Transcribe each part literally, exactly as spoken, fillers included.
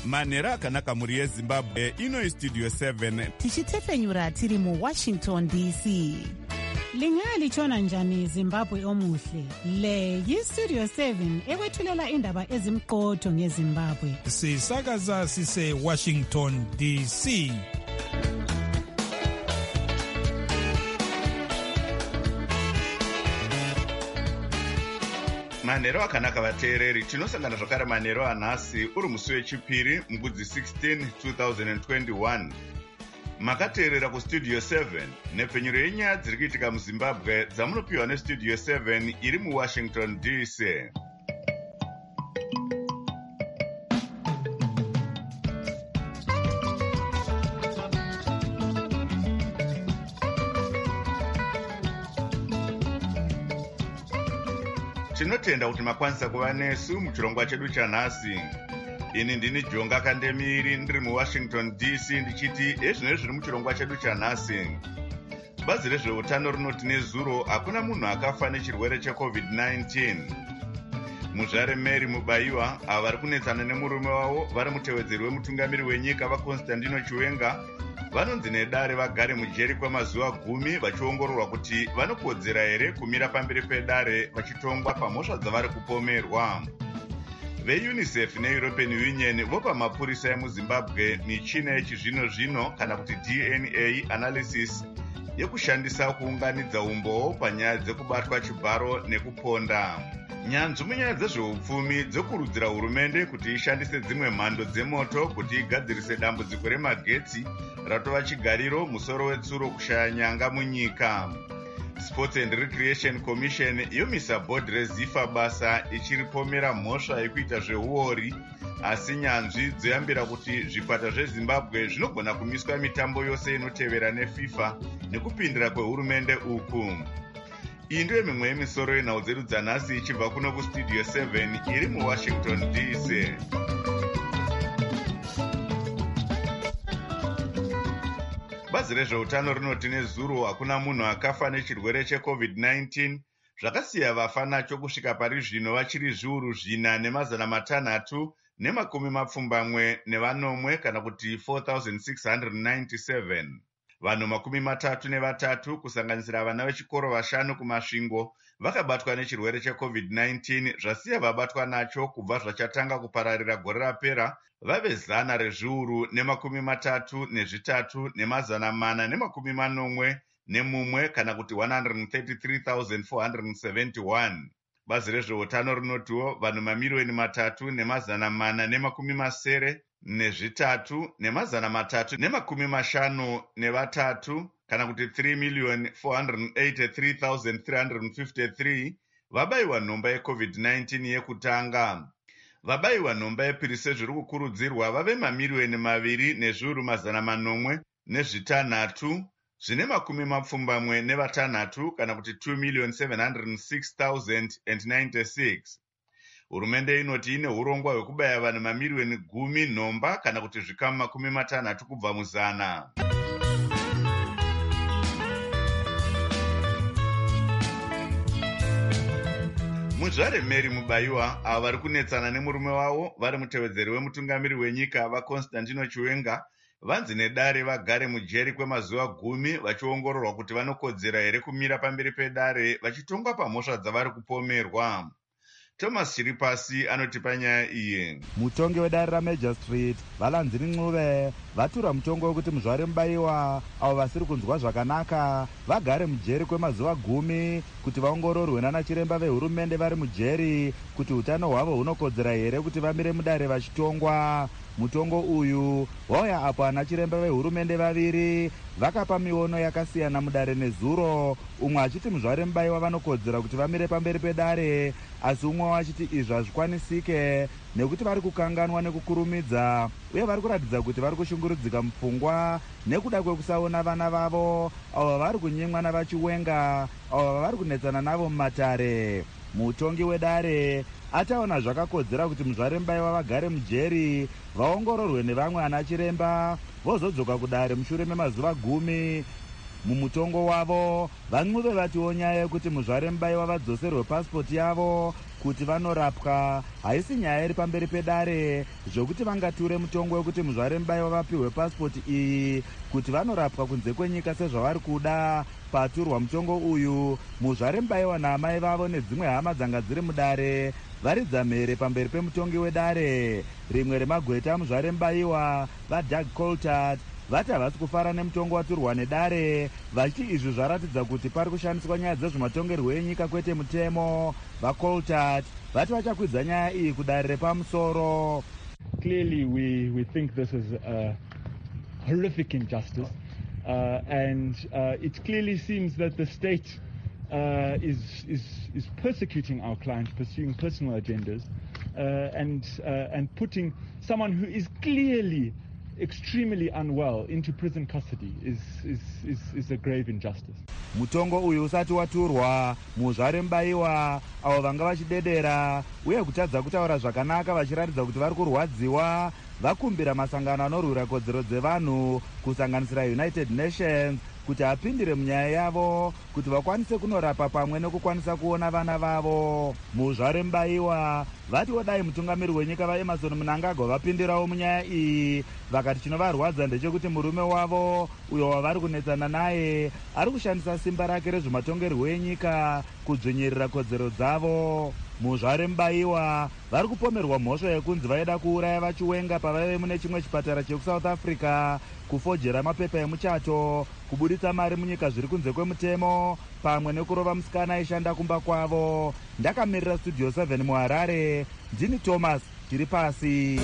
manhero akanaka mhuri yezimbabwe. Ino istudio seven tichitefenyura tiri muwashington D C. Lingalitshona njani Zimbabwe omuhle? Le yistudio seven ekwethulela indaba ezimqotho ngeZimbabwe. Sisakaza sise Washington D C. manhero akanaka vateereri, tinosangana zvakare manhero anhasi uri musi wechipiri mubudzi sixteen twenty twenty-one. Makateerera kustudio seven, nepfenyuro yenyaya dziri kuitika muzimbabwe dzamunopiwa nestudio seven iri muwashington D C. Tinotenda kuti makwanisa kuva nesu muchirongwa chedu chanhasi. Ini ndini Jonga Kandemiri ndiri muwashington D C ndichiti ezvino zviri muchirongwa chedu chanhasi. Bazi rezveutano rinoti nezuro hakuna munhu akafa nechirwere checovid nineteen. Muzvare Mary Mubayiwa ava vari kunetsana nemurume wavo vari mutevedzeri wemutungamiri wenyika vaConstantino Chiwenga vanonzi nedare vagare mujeri kwemazuva gumi vachiongororwa kuti vanokodzera here kumira pamberi pedare vachitongwa pamhosva dzavari kupomerwa. VeUnicef neEuropean Union vopa mapurisa emuZimbabwe michina yechizvino-zvino kana kuti D N A analysis yekushandisa kuunganidza umboo panyaya dzekubatwa chibharo nekuponda. Nyanzvi munyaya dzezveupfumi dzokurudzira hurumende kuti ishandise dzimwe mhando dzemoto kuti igadzirise dambudziko remagetsi ratova chigariro musoro wetsuro kushaya nyanga munyika. Sports and Recreation Commission yomisa bhodhi reZIFA basa ichiripomera mhosva yekuita zveuori, asi nyanzvi dzoyambira kuti zvikwata zveZimbabwe zvinogona kumiswa mitambo yose inotevera neFIFA nekupindira kwehurumende uku. Iyi ndiyo mimwe yemisoro yenhau dzedu dzanhasi ichibva kuno kustudio seven iri muwashington D C. Bazi rezveutano rinoti nezuro hakuna munhu akafa nechirwere checovid nineteen, zvakasiya vafa nacho kusvika pari zvino vachiri zviuru zvina nemazana matanhatu nemakumi mapfumbamwe nevanomwe kana kuti four thousand six hundred ninety-seven. Vanhu makumi matatu nevatatu kusanganisira vana vechikoro vashanu kumasvingo vakabatwa nechirwere checovid nineteen, zvasiya vabatwa nacho kubva zvachatanga kupararira gore rapera vave zana rezviuru nemakumi matatu nezvitatu nemazana mana nemakumi manomwe nemumwe kana kuti one hundred thirty-three thousand four hundred seventy-one. Bazi rezveutano rinotiwo vanhu mamiliyoni matatu nemazana mana nemakumi masere nezvitatu nemazana matatu nemakumi mashanu nevatatu kana kuti three million four hundred eighty-three thousand three hundred fifty-three vabayiwa nhomba yecovid nineteen yekutanga. Vabayiwa nhomba yepiri sezviri kukurudzirwa vave mamiliyoni maviri nezviuru mazana manomwe nezvitanhatu zvine makumi mapfumbamwe nevatanhatu kana kuti two million seven hundred six thousand ninety-six. Hurumende inoti ine urongwa hwekubaya vanhu mamiliyoni gumi nhomba kana kuti zvikamu makumi matanhatu kubva muzana. Muzvare Mary Mubayiwa ava vari kunetsana nemurume wavo vari mutevedzeri wemutungamiri wenyika vaConstantino Chiwenga vanzi nedare vagare mujeri kwemazuva gumi vachiongororwa kuti vanokodzera here kumira pamberi pedare vachitongwa pamhosva dzavari kupomerwa. Thomas Chiripasi anotipa nyaya iyi. Mutongi wedare raMajistrate Valanzini Ncube vatura mutongo wekuti Muzvare Mubayiwa avo vasiri kunzwa zvakanaka vagare mujeri kwemazuva gumi kuti vaongororwe nana chiremba vehurumende vari mujeri kuti utano hwavo hunokodzera here kuti vamire mudare vachitongwa. Mutongo uyu wauya apo ana chiremba vehurumende vaviri vakapa miono yakasiyana mudare nezuro, umwe achiti Muzvare Mubayiwa vanokodzera kuti vamire pamberi pedare, asi umwe wachiti izvi hazvikwanisike nekuti vari kukanganwa nekukurumidza uye vari kuratidza kuti vari kushungurudzika mupfungwa nekuda kwekusaona vana vavo avo vari kunyimwa navaChiwenga avo vari kunetsana navo mumatare. Mutongi wedare ataona zvakakodzera kuti Muzvare Mubayiwa vagare mujeri vaongororwe nevamwe ana chiremba vozodzoka kudare mushure memazuva gumi. mumutongo wavo. van'uve vatiwo nyaya yekuti muzvare mubayiwa vadzoserwe pasipoti yavo kuti vanorapwa haisi nyaya iri pamberi pedare zvokuti vangature mutongo wekuti muzvare mubayiwa vapiwe pasipoti iyi kuti vanorapwa kunze kwenyika sezvavari kuda. paturwa mutongo uyu muzvare mubayiwa naamai vavo nedzimwe hama dzanga dziri mudare varidza mhere pamberi pemutongi wedare. rimwe remagweta muzvare mubayiwa vaDoug Coltart vati havasi kufara nemutongo waturwa nedare vachiti izvi zvaratidza kuti pari kushandiswa nyaya dzezvematongerwo enyika kwete mutemo. vaColtart vati vachakwidza nyaya iyi kudare repamusoro. Clearly we, we think this is a horrific injustice uh, and uh, it clearly seems that the state uh, is, is, is persecuting our client, pursuing personal agendas uh, and, uh, and putting someone who is clearly extremely unwell into prison custody is, is, is, is a grave injustice. mutongo uyu usati waturwa muzvare mubayiwa avo vanga vachidedera uye kutadza kutaura zvakanaka vachiratidza kuti vari kurwadziwa vakumbira masangano anorwira kodzero dzevanhu kusanganisira United Nations kuti apindire munyaya yavo kuti vakwanise kunorapa pamwe nekukwanisa kuona vana vavo. muzvare mubayiwa vatiwo dai mutungamiri wenyika vaEmerson Mnangagwa vapindirawo munyaya iyi vakati chinovarwadza ndechekuti murume wavo uyo wavari kunetsana naye ari kushandisa simba rake rezvematongerwo enyika kudzvinyirira kodzero dzavo. muzvare mubayiwa vari kupomerwa mhosva yekunzi vaida kuuraya vachiwenga pavaive mune chimwe chipatara chekusouth africa, kufojera mapepa emuchato, kubuditsa mari munyika zviri kunze kwemutemo pamwe nekurova musikana aishanda kumba kwavo. ndakamirira studio seven muharare ndini Thomas tiri pasi.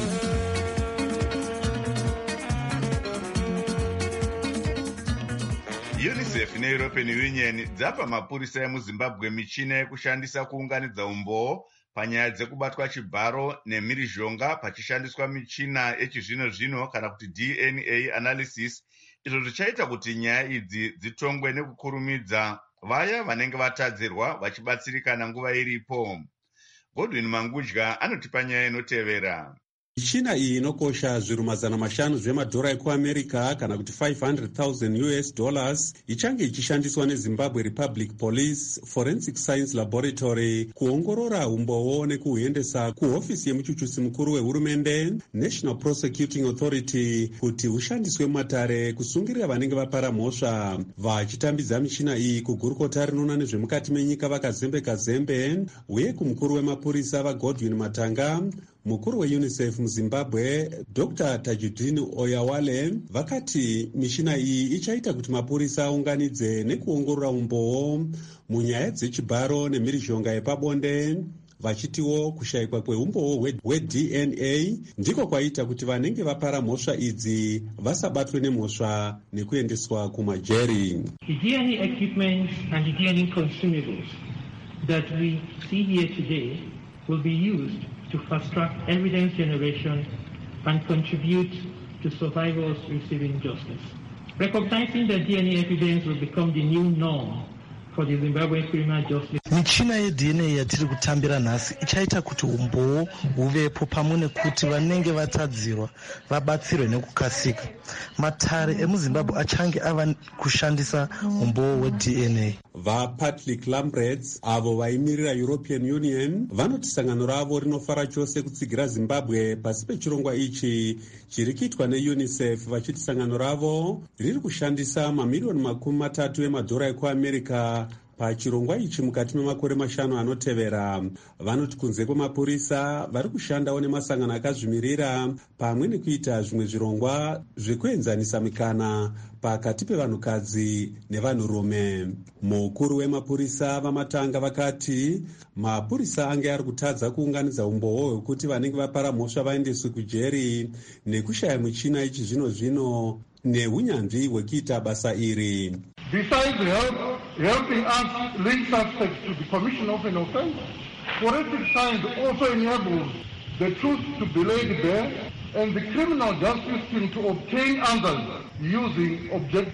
UNICEF neEuropean Union dzapa mapurisa emuZimbabwe michina yekushandisa kuunganidza umboo panyaya dzekubatwa chibharo nemhirizhonga pachishandiswa michina yechizvino zvino kana kuti D N A analysis, izvo zvichaita kuti nyaya idzi dzitongwe nekukurumidza vaya vanenge vatadzirwa vachibatsirikana nguva iripo. Godwin Mangudya anotipa nyaya inotevera. michina iyi inokosha zviru mazana mashanu zvemadhora ekuamerica kana kuti five hundred thousand U S dollars ichange ichishandiswa neZimbabwe Republic Police Forensic Science Laboratory kuongorora umboo nekuhuendesa kuhofisi yemuchuchusi mukuru wehurumende National Prosecuting Authority kuti hushandiswe mumatare kusungirira vanenge vapara mhosva. vachitambidza michina iyi kugurukota rinoona nezvemukati menyika vakazembeka zembe uye kumukuru wemapurisa vaGodwin Matanga, mukuru weUNICEF muZimbabwe Doctor Tajudeen Oyawale vakati michina iyi ichaita kuti mapurisa aunganidze nekuongorora umboo munyaya dzechibharo nemhirizhonga yepabonde, vachitiwo kushayikwa kweumboo hweD N A ndiko kwaita kuti vanenge vapara mhosva idzi vasabatwe nemhosva nekuendeswa kumajeri. The D N A equipment and the D N A consumables that we see here today will be used to fast-track evidence generation and contribute to survivors receiving justice. Recognizing that D N A evidence will become the new norm for the Zimbabwean criminal justice. michina yeD N A yatiri kutambira nhasi ichaita kuti umboo huvepo pamwe nekuti vanenge vatadzirwa vabatsirwe nekukasika. matare emuZimbabwe achange ava kushandisa umboo hweD N A. vaPatrick Lamberts avo vaimirira European Union vanoti sangano ravo rinofara chose kutsigira Zimbabwe pasi pechirongwa ichi chiri kuitwa neUNICEF, vachiti sangano ravo riri kushandisa mamiriyoni makumi matatu emadhora ekuamerica pachirongwa ichi mukati memakore mashanu anotevera. vanoti kunze kwemapurisa vari kushandawo nemasangano akazvimirira pamwe nekuita zvimwe zvirongwa zvekuenzanisa mikana pakati pevanhukadzi nevanhurume. mukuru wemapurisa vamatanga vakati mapurisa ange ari kutadza kuunganidza umboo hwekuti vanenge vapara mhosva vaendeswe kujeri nekushaya michina yechizvino zvino neunyanzvi hwekuita basa iri. Besides help, helping us link suspects to the commission of an offense, forensic science also enables the truth to be laid bare and the criminal justice team to obtain answers using objective evidence.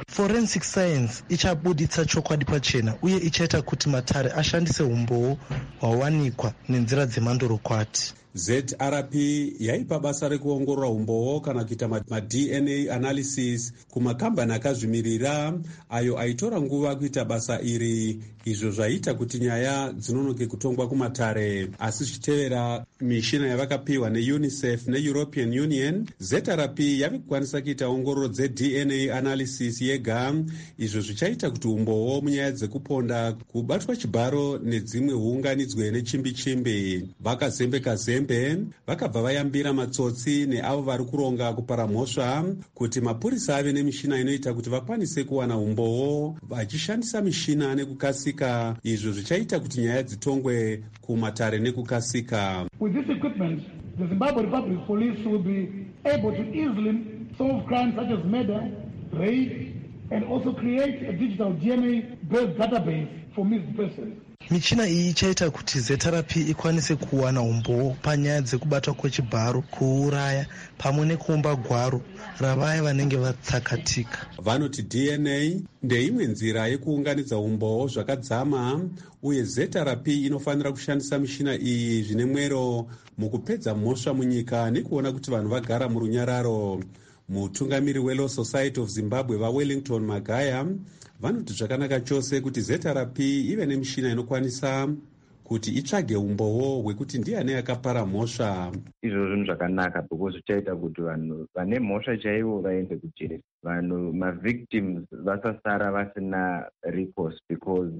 forensic science ichabuditsa chokwadi pachena uye ichaita kuti matare ashandise umboo hwawanikwa nenzira dzemandorokwati. Z R P yaipa basa rekuongorora umboo kana kuita ma-D N A analysis kumakambani akazvimirira ayo aitora nguva kuita basa iri, izvo zvaita kuti nyaya dzinonoke kutongwa kumatare. Asi zvichitevera mishina yavakapiwa neUNICEF neEuropean Union, Z R P yave kukwanisa kuita ongororo dze-D N A analysis yega, izvo zvichaita kuti umboo munyaya dzekuponda, kubatwa chibharo nedzimwe huunganidzwe nechimbi-chimbi. Vakazembe-kazembe vakabva vayambira matsotsi neavo vari kuronga kupara mhosva kuti mapurisa ave nemishina inoita kuti vakwanise kuwana umboo vachishandisa mishina nekukasika, izvo zvichaita kuti nyaya dzitongwe kumatare nekukasika. With this equipment, the Zimbabwe Republic Police will be able to easily solve crimes such as murder, rape, and also create a digital D N A-based database for missing persons. Michina iyi ichaita kuti Z R P ikwanise kuwana umboo panyaya dzekubatwa kwechibharo, kuuraya pamwe nekuumba gwaro ravaya vanenge vatsakatika. Vanoti D N A ndeimwe nzira yekuunganidza umboo zvakadzama, uye Z R P inofanira kushandisa mishina iyi zvine mwero mukupedza mhosva munyika nekuona kuti vanhu vagara murunyararo. Mutungamiri weLaw Society of Zimbabwe vaWellington Magaya vanoti zvakanaka chose kuti Z R P ive nemishina inokwanisa kuti itsvage umboo hwekuti ndiani akapara mhosva. Izvo zvinhu zvakanaka because zvichaita kuti vanhu vane mhosva chaivo vaende kujeri, vanhu mavictims vasasara vasina recourse because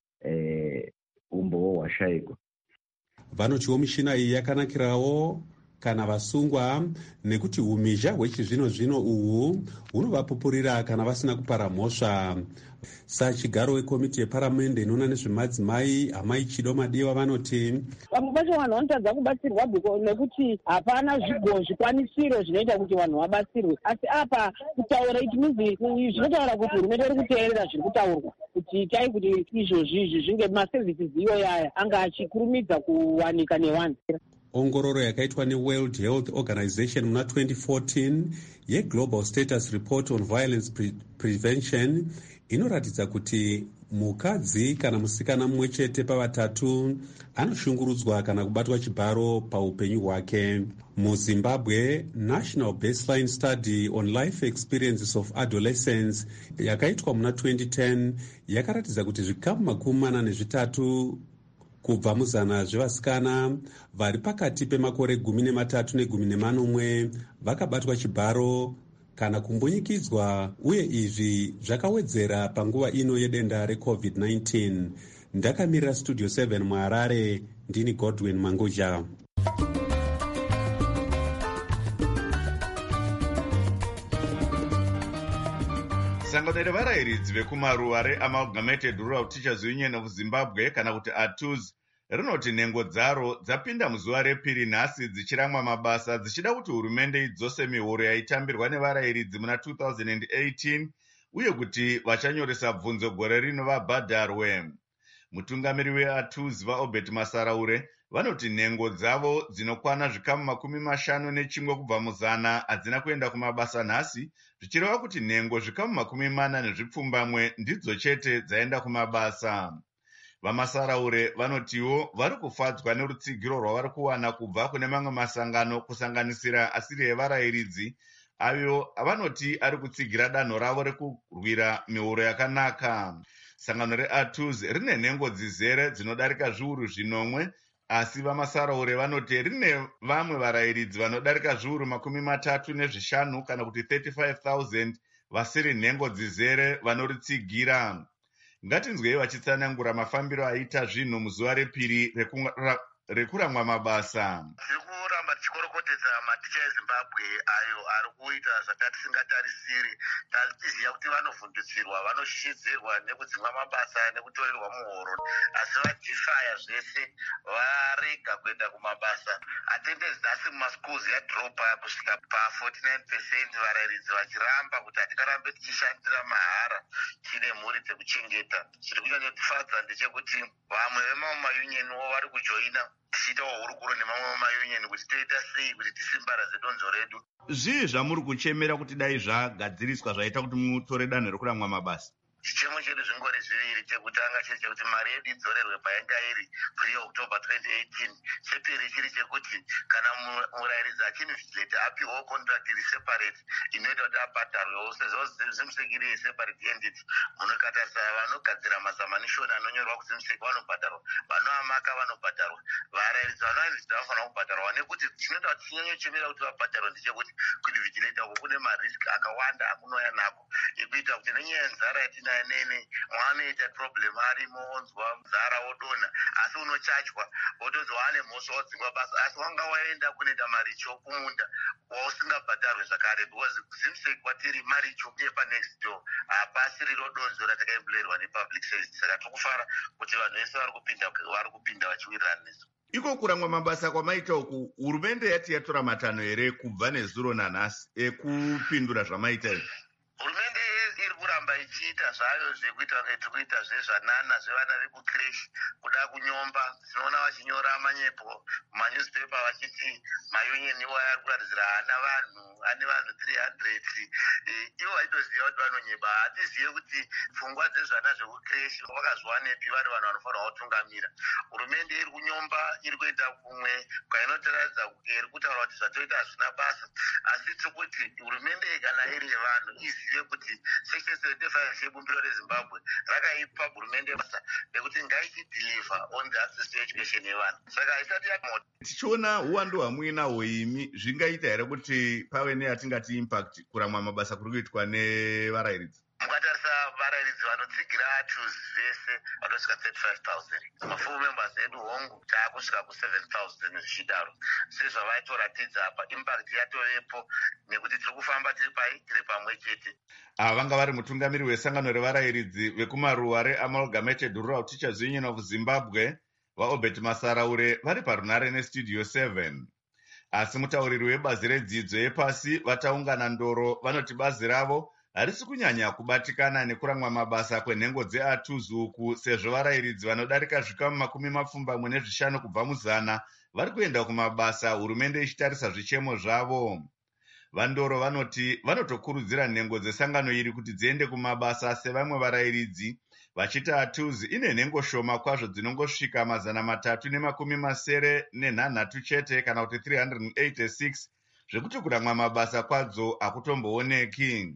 uh, umboo hwashayikwa. Vanotiwo mishina iyi yakanakirawo kana vasungwa nekuti umhizha hwechizvino zvino uhu hunovapupurira kana vasina kupara mhosva. Sachigaro wekomiti yeparamende inoona nezvemadzimai Amai Chido Madiwa vanoti vamwe vacho vanhu vanotadza kubatsirwa nekuti hapana zvikwanisiro zvinoita kuti vanhu vabatsirwe, asi apa kutaura it means zvinotaura kuti hurumende iri kuteerera zviri kutaurwa kuti itai kuti izvozvizvi zvinge maservices iyo yaya anga achikurumidza kuwanika nevanhu. Ongororo yakaitwa neWorld Health Organization muna twenty fourteen yeGlobal Status Report on Violence Pre- Prevention inoratidza kuti mukadzi kana musikana mumwe chete pavatatu anoshungurudzwa kana kubatwa chibharo paupenyu hwake. MuZimbabwe, National Baseline Study on Life Experiences of Adolescents yakaitwa muna twenty ten yakaratidza kuti zvikamu makumi mana nezvitatu kubva muzana zvevasikana vari pakati pemakore gumi nematatu negumi nemanomwe vakabatwa chibharo kana kumbunyikidzwa, uye izvi zvakawedzera panguva ino yedenda reCovid nineteen. Ndakamirira Studio seven muHarare, ndini Godwin Manguja. Sangano revarayiridzi vekumaruwa reAmalgamated Rural Teachers Union of Zimbabwe kana kuti A T U Z rinoti nhengo dzaro dzapinda muzuva repiri nhasi dzichiramwa mabasa dzichida kuti hurumende idzose mihoro yaitambirwa nevarayiridzi muna two thousand eighteen uye kuti vachanyoresa bvunzo gore rino vabhadharwe. Mutungamiri weA T U Z vaObert Masaraure vanoti nhengo dzavo dzinokwana zvikamu makumi mashanu nechimwe kubva muzana hadzina kuenda kumabasa nhasi, zvichireva kuti nhengo zvikamu makumi mana nezvipfumbamwe ndidzo chete dzaenda kumabasa. VaMasaraure vanotiwo vari kufadzwa nerutsigiro rwavari kuwana kubva kune mamwe masangano kusanganisira asiri evarayiridzi ayo vanoti ari kutsigira danho ravo rekurwira mihoro yakanaka. Sangano reA T U Z rine nhengo dzizere dzinodarika zviuru zvinomwe, asi VaMasaraure vanoti rine vamwe varayiridzi vanodarika zviuru makumi matatu nezvishanu kana kuti thirty-five thousand vasiri nhengo dzizere vanoritsigira. Ngatinzwei vachitsanangura mafambiro aita zvinhu muzuva repiri rekuramwa mabasa. Tirikuramba tichikorokotedza maticha eZimbabwe ayo ari kuita zvatisingatarisiri. Tatiziva kuti vanovhundutsirwa, vanoshishidzirwa nekudzimwa mabasa nekutorerwa muhoro, asi vajifaya zvese varega kuenda kumabasa. Attendance nhasi mumaschools yadropa kusvika pa-forty-nine percent, varayiridzi vachiramba kuti hatikarambe tichishandira mahara tine mhuri dzekuchengeta. Zviri kunyanyotifadza ndechekuti vamwe vemamayunioniwo vari kujoina tichiitawo hurukuro nemamwe mayunion kuti toita sei kuti tisimbaradze donzo redu. Zvii zvamuri kuchemera kuti dai zvagadziriswa zvaita kuti mutore danho rekuramwa mabasa? Chichemo chedu zvingori zviviri. Chekutanga chiri chekuti mari yedu idzorerwe painga iri pre-October twenty eighteen. Chepiri chiri chekuti kana murayiridzi achinivhigileti apiwawo contract iri separate inoita kuti abhadharwewo sezvo zimuseki iri separate entity. Munokatarisa vanogadzira mazamanishoni anonyorwa kuzimuseki vanobhadharwa, vanoamaka vanobhadharwa, varayiridzi vanoyiridzi vanofanira kubhadharwa. Nekuti chinoita kuti chinyanyochemera kuti vabhadharwa ndechekuti kunivhigileti uko kune marisk akawanda akunouya nako ekuita kuti nenyaya yenzara yatina nene mwanoita problem arimo onzwa mzara odona asi unochachwa otozi wane mhosva odzingwa basa asi wanga waenda kunoita maricho kumunda wausingabhadharwe zvakare because zimuseki kwatiri maricho yepa next door hapasi riro donzo ratakaimbulerwa nepublic service. Saka tokufara kuti vanhu vese vari kupinda vari kupinda vachiwirirana nesu. Iko kuramwa mabasa kwamaita uku, hurumende yati yatora matanho here kubva nezuro nanhasi ekupindura zvamaita izvi? Hurumende iri kuramba ichiita zvayo zvekuita tiri kuita zvezvanana zvevana vekucreshi kuda kunyomba. Tinoona vachinyora manyepo mumanyuzipepa vachiti mayunion iwo ari kuratidzira hana vanhu ane vanhu three hundred. Ivo vaitoziva kuti vanonyeba. Hatizive kuti pfungwa dzezvana zvekucreshi vakazviwanepi vari vanhu vanofanira kutungamira. Hurumende iri kunyomba, iri kuenda kumwe kwainotaridza iri kutaura kuti zvatoita hazvina basa. Asi tiri kuti hurumende kana iri yevanhu izive kuti section seventy-five yebumbiro reZimbabwe rakaipa hurumende basa rekuti ngaichideliver on the access to education yevanhu. Saka isati yamoto. Tichiona uwandu hwamuinahwo imi zvingaita here kuti pave neyatingati impact kuramwa mabasa kuri kuitwa nevarayiridzi? Mukatarisa varayiridzi vanotsigira atuzi vese vanosvika thirty-five thousand. Mafull members edu hongu taakusvika ku-seven thousand zvichidaro. Sezvavaitoratidza apa impact yatovepo nekuti tiri kufamba tiri pai tiri pamwe chete. Ava vanga vari mutungamiri wesangano revarayiridzi vekumaruwa reAmalgamated Rural Teachers Union of Zimbabwe vaObert Masaraure vari parunare nestudio seven. Asi mutauriri webazi redzidzo yepasi vataungana ndoro vanoti bazi ravo harisi kunyanya kubatikana nekuramwa mabasa kwenhengo dzeatuzi uku, sezvo varayiridzi vanodarika zvikamu makumi mapfumbamwe nezvishanu kubva muzana vari kuenda kumabasa, hurumende ichitarisa zvichemo zvavo. Vandoro vanoti vanotokurudzira nhengo dzesangano iri kuti dziende kumabasa sevamwe varayiridzi, vachiti atuzi ine nhengo shoma kwazvo dzinongosvika mazana matatu nemakumi masere nenhanhatu chete kana kuti three hundred eighty-six, zvekuti kuramwa mabasa kwadzo hakutombooneki.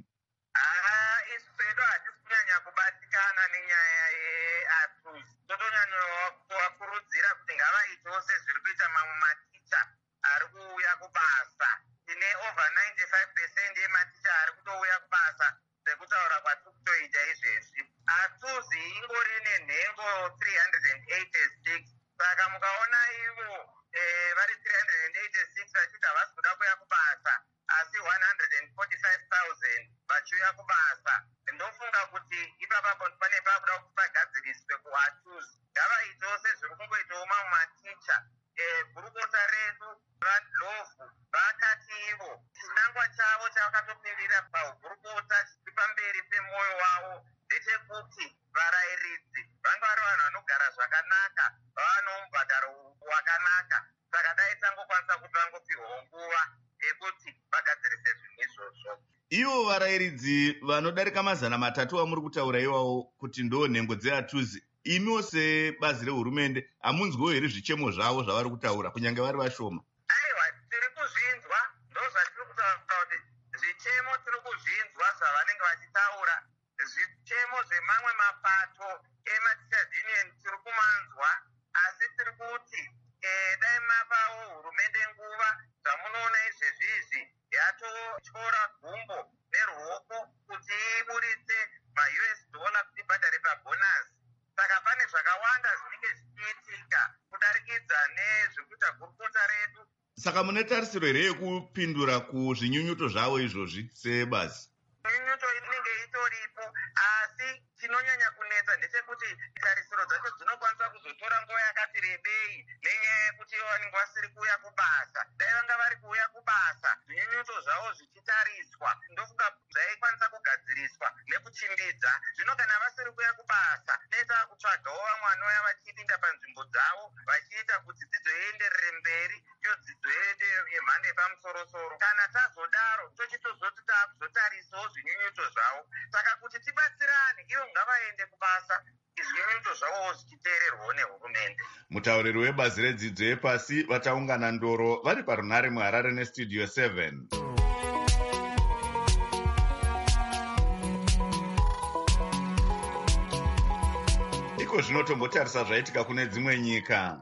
Ivo varayiridzi vanodarika mazana matatu vamuri kutaura iwawo kuti ndo nhengo dzeatuzi, imiwo sebazi rehurumende hamunzwiwo here zvichemo zvavo zvavari kutaura kunyange vari vashoma? Aiwa, tiri kuzvinzwa. Ndozvatiri kutaura kuti zvichemo tiri kuzvinzwa zvavanenge vachitaura. Zvichemo zvemamwe mapato emateachers union tiri kumanzwa, asi tiri kuti dai mapawo hurumende nguva zvamunoona izvezvizvi yatotyora gumbo neruoko kuti iburitse ma-U S dollar kuti ibhadhare pabhonasi. Saka pane zvakawanda zvinenge zvichiitika kudarikidza nezvekuita gurukota redu. Saka mune tarisiro here yekupindura kuzvinyunyuto zvavo izvozvi sebazi? Nyunyuto inenge itoripo, asi chinonyanya kunetsa ndechekuti tarisiro dzacho dzinokwanisa kuzotora nguva yakati rebei nenyaya yekuti vanenge vasiri kuuya kubasa. Dai vanga vari kuuya kubasa, zvinyunyuto zvavo zvichitariswa, ndofunga zvaikwanisa kugadziriswa nekuti kuchimbidza. Zvino kana vasiri kuya kubasa, neta kutsvagawo vamwe vanouya vachipinda panzvimbo dzavo vachiita kuti dzidzo ienderere mberi, iyo dzidzo yedu yemhando yepamusoro-soro. Kana tazodaro tochitozoti taakuzotarisawo zvinyunyuto zvavo. Saka kuti tibatsirane, ivo ngavaende kubasa, izvinyunyuto zvavo zvichiteererwawo nehurumende. Mutauriri webazi redzidzo yepasi vataungana ndoro vari parunare muHarare nestudio seven. Iko zvino tombotarisa zvaitika kune dzimwe nyika.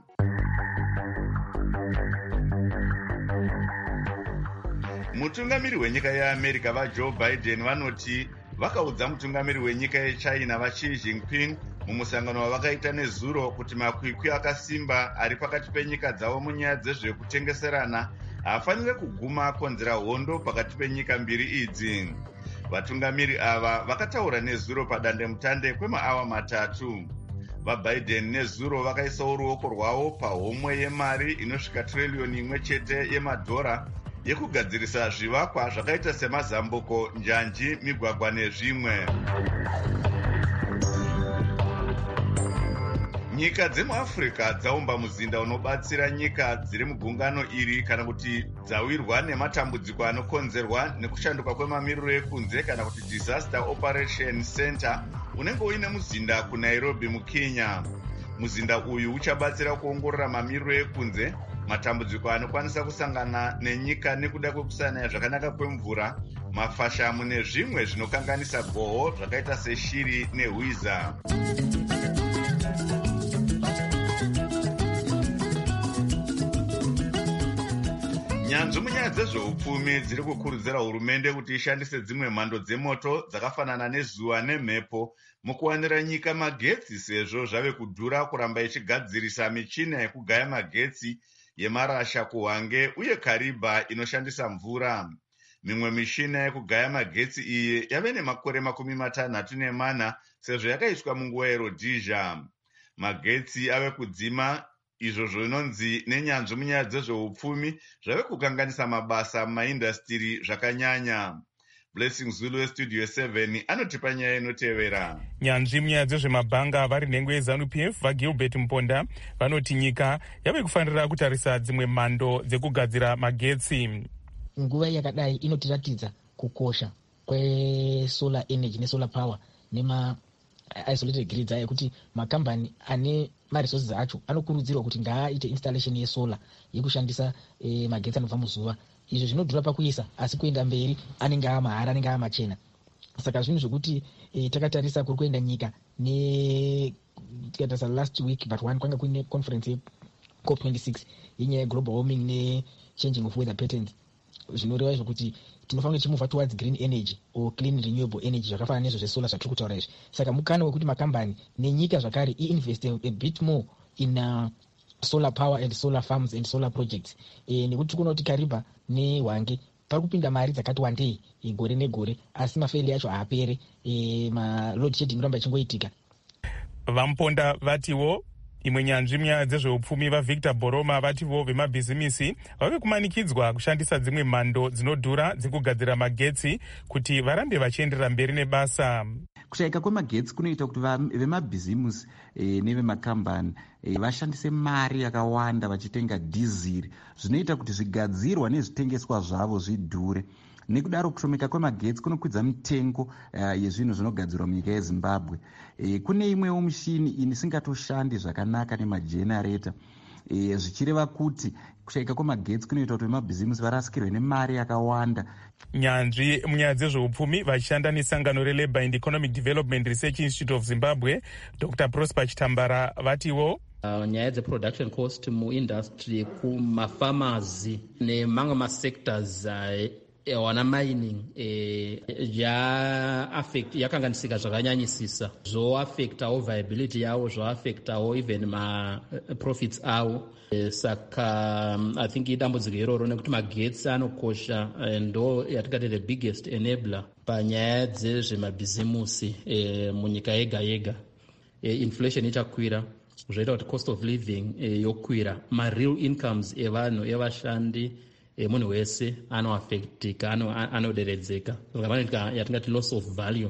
Mutungamiri wenyika yeAmerica vaJoe Biden vanoti vakaudza mutungamiri wenyika yeChina vaXi Jinping mumusangano wavakaita nezuro kuti makwikwi akasimba ari pakati penyika dzavo munyaya dzezvekutengeserana haafanire kuguma konzera hondo pakati penyika mbiri idzi. Vatungamiri ava vakataura nezuro padandemutande kwemaawa matatu. VaBiden nezuro vakaisawo ruoko rwavo pahomwe yemari inosvika tiririyoni imwe chete yemadhora yekugadzirisa zvivakwa zvakaita semazambuko, njanji, migwagwa nezvimwe. Nyika dzemuAfrica dzaumba muzinda unobatsira nyika dziri mugungano iri kana kuti dzawirwa nematambudziko anokonzerwa nekushanduka kwemamiriro ekunze kana kuti Disaster Operation Center unenge uine muzinda kuNairobi muKenya. Muzinda uyu uchabatsira kuongorora mamiriro ekunze, matambudziko anokwanisa kusangana nenyika nekuda kwekusanaya zvakanaka kwemvura, mafashamu nezvimwe zvinokanganisa goho zvakaita seshiri nehwiza. Nyanzvi munyaya dzezveupfumi dziri kukurudzira hurumende kuti ishandise dzimwe mhando dzemoto dzakafanana nezuva nemhepo mukuwanira nyika magetsi, sezvo zvave kudhura kuramba ichigadzirisa michina yekugaya magetsi yemarasha kuhwange uye kariba inoshandisa mvura. Mimwe mishina yekugaya magetsi iyi yave nemakore makumi matanhatu nemana sezvo yakaiswa munguva yeRhodhisia. Magetsi ave kudzima, izvo zvinonzi nenyanzvi munyaya dzezveupfumi zvave kukanganisa mabasa mumaindastiri zvakanyanya. Blessing Zulu westudio seven anotipa nyaya inotevera. Nyanzvi munyaya dzezvemabhanga vari nhengo yeZANU-P F vaGilbert Mponda vanoti nyika yave kufanira kutarisa dzimwe mhando dzekugadzira magetsi. Nguva yakadai inotiratidza kukosha kwesolar energy nesolar power nema isolated grids aya, kuti makambani ane maresources acho anokurudzirwa kuti ngaaite installation yesolar yekushandisa e, magetsi anobva muzuva. Izvo zvinodhura pakuisa, asi kuenda mberi anenge amahara, anenge amachena. Saka zvinhu zvokuti e, takatarisa kuri kuenda nyika ne tikatarisa last week but one kwanga kuine conference ye COP twenty-six yenyaya yeglobal warming ne changing of weather patterns. Zvinoreva izvo kuti tinofanira tichimova towards green energy or clean renewable energy zvakafanana nezvo zvesolar zvatiri kutaura izvi. Saka mukana wekuti makambani nenyika zvakare iinvest a bit more in uh, solar power and solar farms and solar projects. E, nekuti tikuona kuti Kariba neHwange pari kupinda mari dzakati wandei e, gore negore, asi mafeili acho haapere, e, maload shedding inoramba ichingoitika. Vamponda vatiwo imwe nyanzvi munyaya dzezveupfumi vaVictor Boroma vativo vemabhizimisi vave kumanikidzwa kushandisa dzimwe mhando dzinodhura dzekugadzira magetsi kuti varambe vachienderera mberi nebasa. Kushaika kwemagetsi kunoita kuti vemabhizimusi e, nevemakambani e, vashandise mari yakawanda vachitenga dhiziri, zvinoita kuti zvigadzirwa nezvitengeswa zvavo zvidhure. Nekudaro kushomeka kwemagetsi kunokwidza mitengo uh, yezvinhu zvinogadzirwa munyika yeZimbabwe. E, kune imwewo mishini isingatoshandi zvakanaka nemajenareta, e, zvichireva kuti kushaika kwemagetsi kunoita kuti vemabhizimusi varasikirwe nemari yakawanda. Nyanzvi munyaya dzezveupfumi vachishanda nesangano reLabour and Economic Development Research Institute of Zimbabwe, Doctor Prosper Chitambara vatiwo Uh, nyaya dzeproduction cost muindustry kumafamazi nemamwe masectors uh, wana mining eh, ya affect yakanganisika zvakanyanyisisa, zvo affectawo viability yawo, zvo affectawo even ma uh, profits awo. Eh, saka um, I think idambudziko iroro nekuti magetsi anokosha, eh, ndo yatingati the biggest enabler panyaya dzezvemabhizimusi eh, munyika yega yega. Eh, inflation ichakwira, zvoita kuti cost of living eh, yokwira, ma-real incomes evanhu evashandi emunhu wese anoaffectika, anoderedzeka. Saka panoitika yatingati loss of value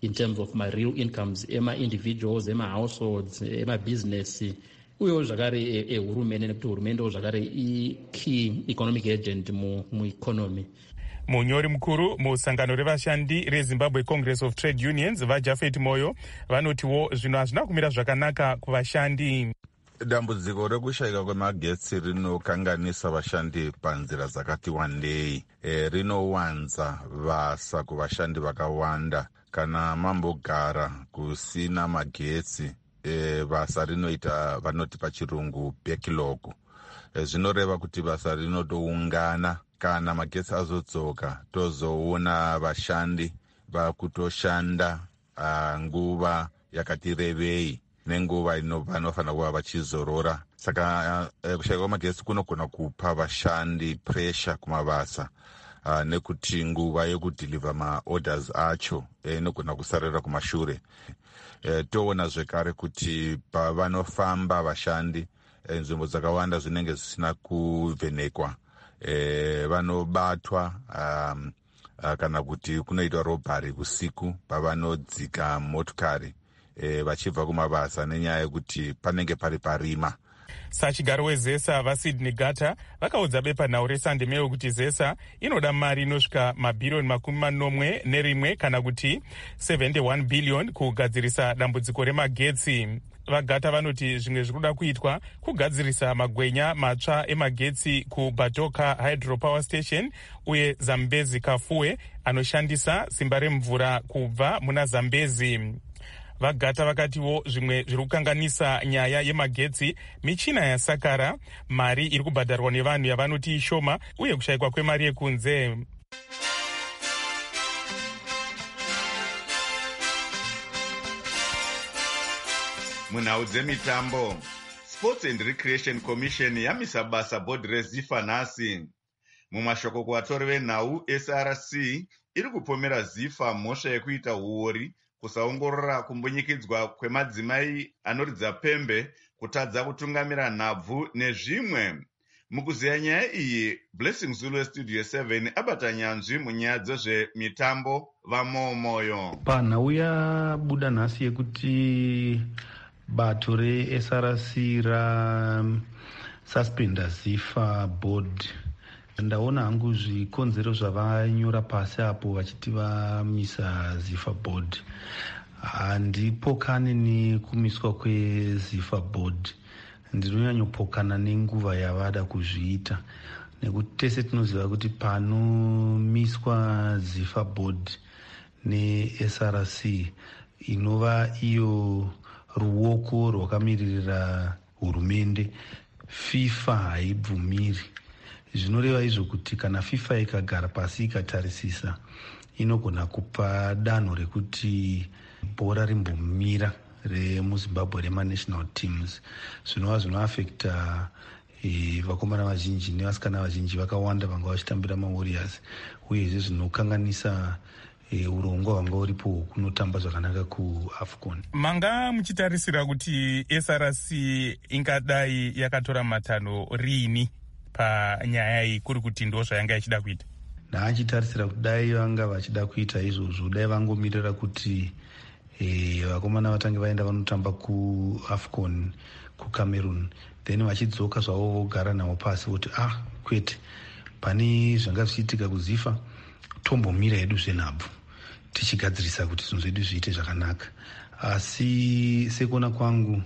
in terms of ma-real incomes ema-individuals, ema-households, ema-business, uyewo zvakare ehurumende, nekuti hurumende zvakare i-key economic agent mueconomy. munyori mukuru musangano revashandi rezimbabwe congress of trade unions vajafet moyo vanotiwo zvino hazvina kumira zvakanaka kuvashandi. Dambudziko rekushayika kwemagetsi rinokanganisa vashandi panzira dzakati wandei. E, rinowanza vasa kuvashandi vakawanda. Kana mambogara kusina magetsi, e, basa rinoita vanoti pachirungu backlog. E, zvinoreva kuti basa rinotoungana. Kana magetsi azodzoka tozoona vashandi vakutoshanda uh, nguva yakati rebei nenguva inofana kuva vachizorora. Saka uh, kushayika kwemagetsi kunogona kupa vashandi pressure kumabasa uh, nekuti nguva yekudhilivha maorders acho inogona kusarira kumashure. Uh, toona zvekare kuti pavanofamba vashandi uh, nzvimbo dzakawanda zvinenge zvisina kuvhenekwa. E, vanobatwa um, uh, kana kuti kunoitwa robhari usiku pavanodzika motokari e, vachibva kumabasa nenyaya yekuti panenge pari parima. Sachigaro wezesa vaSydney Gata vakaudza bepanhau reSunday Mail kuti zesa inoda mari inosvika mabhirioni makumi manomwe nerimwe kana kuti seventy-one billion kugadzirisa dambudziko remagetsi. Vagata vanoti zvimwe zvikuda kuitwa kugadzirisa magwenya matsva emagetsi kuBatoka Hydropower Station uye Zambezi Kafue anoshandisa simba remvura kubva muna Zambezi. Vagata vakatiwo zvimwe zviri kukanganisa nyaya yemagetsi michina yasakara, mari iri kubhadharwa nevanhu yavanoti ishoma uye kushayikwa kwemari yekunze. munhau dzemitambo, Sports and Recreation Commission yamisa basa bhodhi reZIFA nhasi. Mumashoko kuvatori venhau, S R C iri kupomera ZIFA mhosva yekuita huori kusaongorora kumbunyikidzwa kwemadzimai anoridza pembe, kutadza kutungamira nhabvu nezvimwe. Mukuziya nyaya iyi, Blessing Zulu weStudio seven abata nyanzvi munyaya dzezvemitambo vamomoyo. Panhau yabuda nhasi yekuti bato re-S R C ra suspenda ZIFA board. Ndaona hangu zvikonzero zvavanyora pasi apo vachiti vamisa ZIFA board. Handipokane nekumiswa kweZIFA board. Ndinonyanyopokana nenguva yavada kuzviita. Nekuti tese tinoziva kuti panomiswa ZIFA board ne-S R C inova iyo ruoko rwakamirira hurumende, FIFA haibvumiri. Zvinoreva izvo kuti kana FIFA ikagara pasi ikatarisisa inogona kupa danho rekuti bhora rimbomira remuZimbabwe rema-national teams. Zvinova zvinoafekta e, vakomana vazhinji nevasikana vazhinji vakawanda vanga vachitambira maWarriors, uyezve zvinokanganisa E, urongwa wanga uripo kunotamba zvakanaka kuAFCON. Manga muchitarisira kuti S R C ingadai yakatora matanho rini panyaya iyi, kuri kuti ndo zvayanga ichida kuita? Ndaachitarisira kuti dai vanga vachida kuita izvozvo, dai vangomirira kuti e, vakomana vatange vaenda vanotamba kuAFCON kuCameroon, then vachidzoka zvavo vogara navo pasi voti ah kwete, pane zvanga zvichiitika kuZIFA, tombomira hedu zvenhabvu tichigadzirisa kuti zvinhu zvedu zviite zvakanaka. Asi sekuona kwangu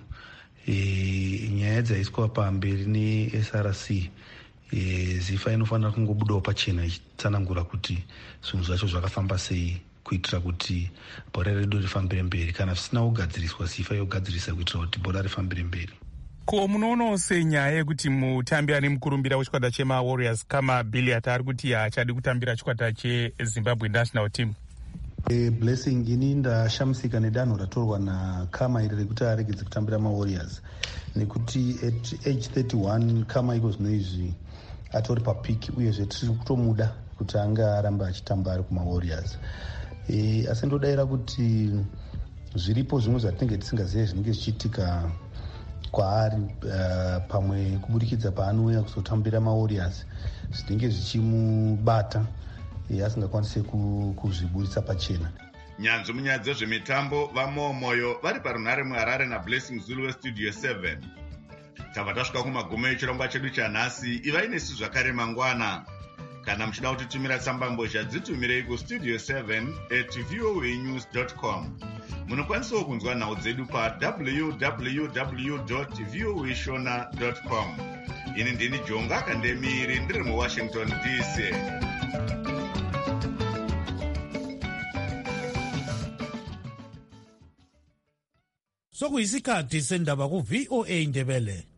e, nyaya dzaiswa pamberi ne-S R C, e, ZIFA inofanira kungobudawo pachena ichitsanangura kuti zvinhu zvacho zvakafamba sei kuitira kuti bhora redu rifambire mberi. Kana zvisina kugadziriswa, ZIFA yogadzirisa kuitira kuti bhora rifambire mberi. Ko munoonawo senyaya yekuti mutambi ari mukurumbira wechikwata chemaWarriors kama Billiat ari kuti haachadi kutambira chikwata cheZimbabwe national team? E, Blessing, ini ndashamisika nedanho ratorwa naKama iri rekuti aregedze kutambira maWarriors, nekuti at age thirty-one Kama iko zvino izvi atori papiki, uyezve tiri kutomuda kuti anga aramba achitamba ari kumaWarriors. E, asi ndodayira kuti zviripo zvimwe zvatinenge tisingazivi zvinenge zvichiitika kwaari uh, pamwe kubudikidza paanouya kuzotambira maWarriors zvinenge zvichimubata e, asingakwanise kuzviburitsa pachena. nyanzvi munyaya dzezvemitambo vamomoyo vari parunhare muharare nablessing zulu westudio seven. tabva tasvika kumagumo echirongwa chedu chanhasi. ivai nesu zvakare mangwana. kana muchida kutitumira tsambambozha dzitumirei kustudio seven at voa news dot com. munokwanisawo kunzwa nhau dzedu pa-www voa shona dot com. ini ndini jonga kandemiri ndiri muwashington D C. sokuyisikhathi sendaba ku-V O A Ndebele.